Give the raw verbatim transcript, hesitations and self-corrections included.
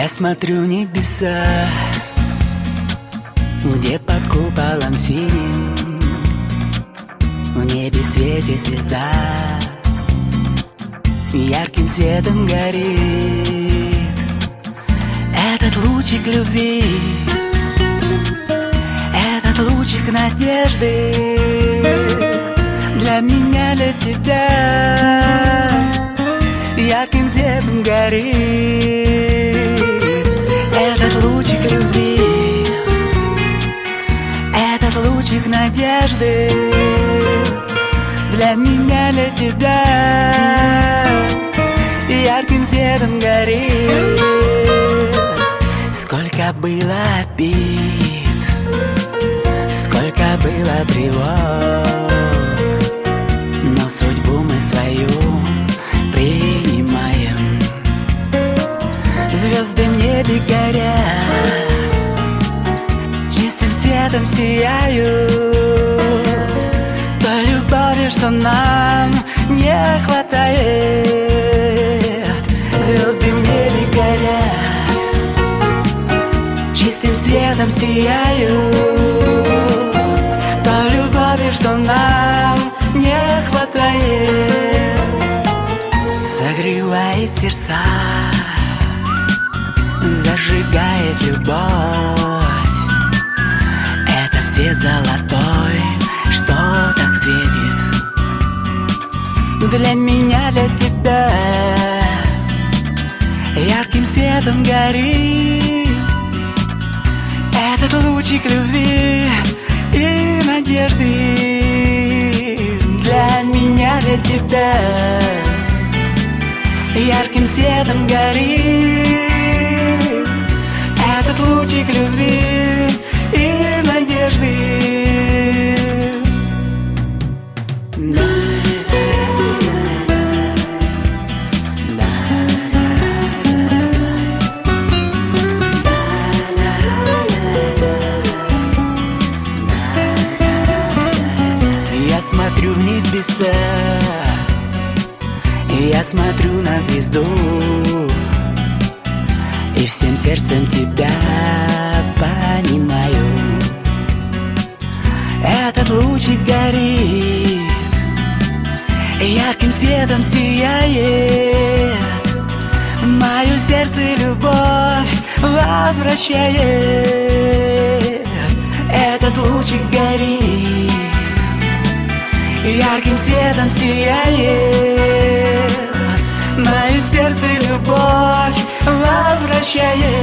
Я смотрю в небеса, где под куполом синим в небе светит звезда, ярким светом горит этот лучик любви, этот лучик надежды для меня, для тебя, ярким светом горит этот лучик любви, этот лучик надежды для меня, для тебя, ярким светом горит. Сколько было обид, сколько было тревог, но судьбу мы свою принимаем. Звезды в небе горят, чистым светом сияют, той любови, что нам не хватает. Звезды в небе горят, чистым светом сияют, той любови, что нам не хватает. Согревает сердца, зажигает любовь, этот свет золотой, что так светит для меня, для тебя, ярким светом горит этот лучик любви и надежды для меня, для тебя, ярким светом горит этот лучик любви и надежды. Я смотрю в небеса, я смотрю на звезду, и всем сердцем тебя понимаю. Этот лучик горит, ярким светом сияет, мое сердце любовь возвращает. Этот лучик горит, ярким светом сияет, мое сердце любовь возвращает.